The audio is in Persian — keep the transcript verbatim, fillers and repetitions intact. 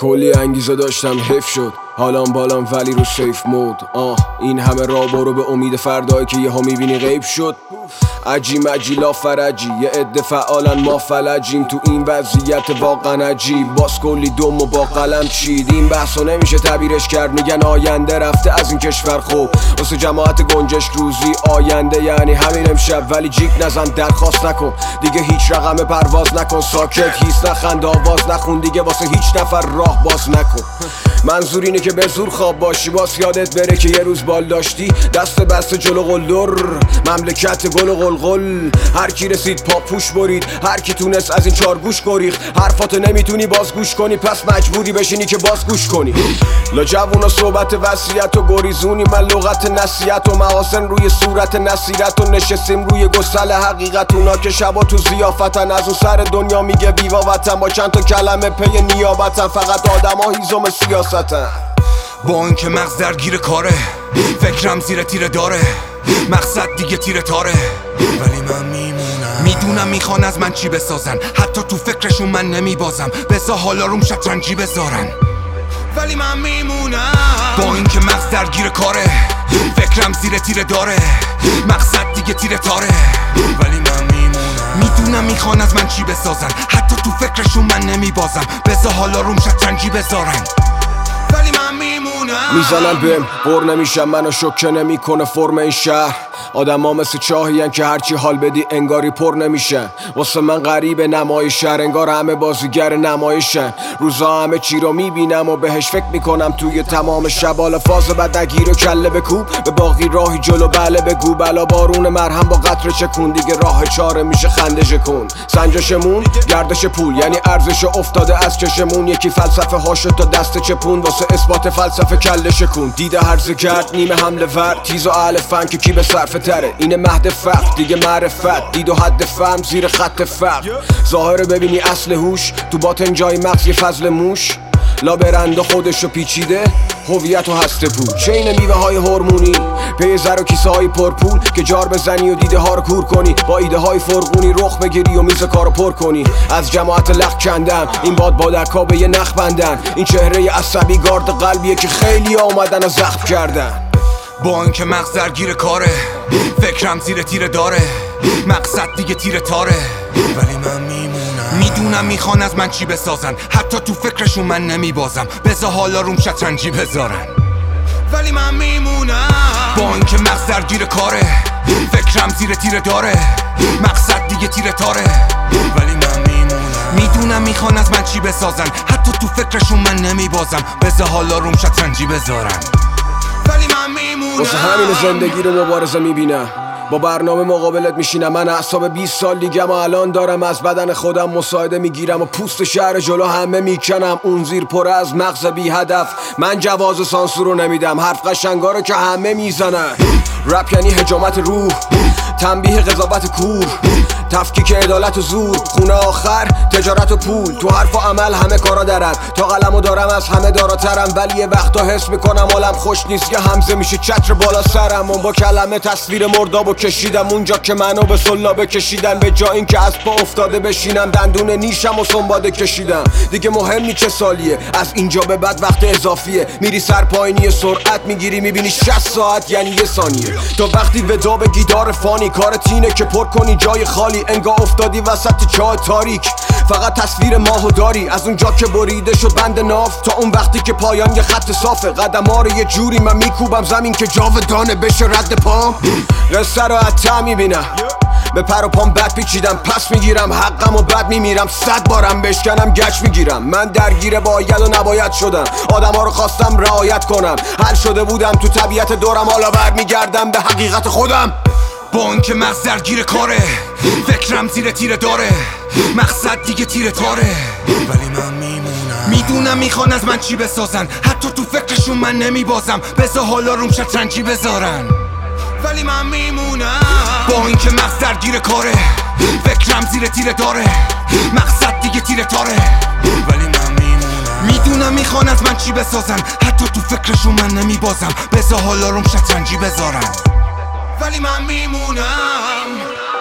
کلی انگیزه داشتم حیف شد حالام بالام ولی رو سیف مود. آه این همه راه برو به امید فردایی که یهو میبینی غیب شد. عجی مجی لا فرجی یه عده فعالن ما فلجیم تو این وضعیت واقعا عجیب. باز کلی دم و با قلم چید. این بحثو نمیشه تعبیرش کرد، میگن آینده رفته از این کشور. خوب واسه جماعت گنجشک روزی آینده یعنی همین امشب. ولی جیک نزن درخواست نکن دیگه هیچ رقم پرواز نکن. ساکت هیس نخند آواز نخون دیگه واسه هیچ نفر راه باز نکن. منظور اینه که به زور خواب باشی باز یادت بره که یه روز بال داشتی دست بسته جلو قلدر مملکت گل و قلقل. هر کی رسید پاپوش برید، هر کی تونست از این چار گوش گریخت. حرفاتو نمیتونی باز گوش کنی پس مجبوری بشینی که باز گوش کنی. لا جوونا صحبت وصیت و گریزونی من لغت نصیحت و محاسن روی صورت نصیرت و نشستیم روی گسل حقیقت. اونا که شبا تو ضیافتن از اون سر دنیا میگه بیوا وطن با چند تا کلمه پی نیابتن. فقط آدما هیزم سیاستن. با اینکه مغز درگیر کاره فکرم زیر تیره داره مقصد دیگه تیره تاره ولی من میمونم. میدونم میخوان از من چی بسازن حتی تو فکرشون من نمیبازم بذار حالا روم شطرنجی بذارن ولی من میمونم. با اینکه مغز درگیر کاره فکرم زیر تیره داره مقصد دیگه تیره تاره ولی من میمونم. میدونم میخوان از من چی بسازن حتی تو فکرشون من نمیبازم بذار حالا روم شطرنجی بذارن ولی من میمونم. میزنن بهم بر نمیشم منو شوکه نمیکنه فرم این شهر. آدم ها مثل چاهیان که هرچی حال بدی انگاری پر نمیشن. واسه من غریب نمایش شهر انگار همه بازیگر نمایشن. روزا همه چی رو میبینم و بهش فکر میکنم توی تمام شب. حالا فاز بد نگیر و کله بکوب به باقی راهی جلو بله بگو. بلا بارون مرهم با قطره چکون دیگه راه چاره میشه خنده کن. سنجشمون گردش پول یعنی ارزش افتاده از چشمون. یکی فلسفه هاشو تا دست چپون واسه اثبات فلسفه کله شکون. دیده هرزه کرد نیمه حمله ور تیز و اهل فن که کی به صرفه تره. اینه مهد فقر دیگه معرفت دید و حد فهم زیر خط فقر. ظاهره ببینی اصل هوش تو باطن جای مغز یه فضل موش. لا برنده خودشو پیچیده هویت و هسته پول. چین میوه های هورمونی پی زر و کیسه های پرپول که جار بزنی و دیده ها رو کور کنی. با ایده های فرقونی رخ بگیری و میز کارو پر کنی. از جماعت لخ کندم این باد بادرکا به یه نخ بندن. این چهره عصبی گارد قلبیه که خیلی اومدن و زخم کردن. با اینکه مغز درگیر کاره فکرم زیر تیره داره مقصد دیگه تیره تاره ولی من میمونم. میدونم میخوان از من چی بسازن حتی تو فکرشون من نمیبازم بذار حالا روم شطرنجی بذارن ولی من میمونم. با اینکه مغز درگیر کاره فکرم زیر تیره داره مقصد دیگه تیره تاره ولی من میمونم. میدونم میخوان از من چی بسازن حتی تو فکرشون من نمیبازم بذار حالا روم شطرنجی بذارن ولی من میمونم. واسه همین زندگی رو مبارزه میبینم با برنامه مقابلت میشینم. من اعصاب بیست سال دیگه ما الان دارم از بدن خودم مساعده میگیرم و پوست شهر جلو همه میکنم. اون زیر پر از مغز بی هدف من جواز سانسور رو نمیدم. حرف قشنگا رو که همه میزنن. رپ یعنی حجامت روح تنبیه قضاوت کور تفکیک عدالت و زور. خونه آخر تجارت و پول تو حرف و عمل همه کارا درم. تا قلمو دارم از همه داراترم ولی یه وقتا حس میکنم حالم خوش نیست که همزه میشه چتر بالا سرم. اون با کلمه تصویر مردابو کشیدم اونجا که منو به سلابه کشیدن. به جا این که از پا افتاده بشینم دندون نیشم و سنباده کشیدم. دیگه مهم نی چه سالیه از اینجا به بعد وقت اضافیه. میری سر پایینی سرعت میگیری میبینی شصت ساعت یعنی یه ثانیه. تا وقتی ودا به گیتار فانی کارت اینه که پر کنی جای خالی. انگار افتادی وسط چاه تاریک فقط تصویر ماهو داری. از اونجا که بریده شد بند ناف تا اون وقتی که پایان یه خط صافه. قدم ها رو یه جوری من میکوبم زمین که جاودانه بشه رد پام. قصه رو حتی میبینم به پر و پام بد پیچیدم پس میگیرم حقم و بد میمیرم. صد بارم بشکنم گچ میگیرم. من درگیر باید و نباید شدم. آدم ها رو خواستم رعایت کنم. حل شده بودم تو طبیعت دورم حالا برمیگردم به حقیقت خودم. با اینکه مغز درگیر کاره فکرم زیر تیره داره مقصد دیگه تیره تاره ولی من میمونم. میدونم میخوان از من چی بسازن حتی تو فکرشون من نمیبازم بذار حالا روم شطرنجی بذارن ولی من میمونم. با اینکه مغز درگیر کاره فکرم زیر تیره داره مقصد دیگه تیره تاره ولی من میمونم. میدونم میخوان از من چی بسازن حتی تو فکرشون من نمیبازم بذار حالا روم شطرنجی بذارن ولی من میمونم.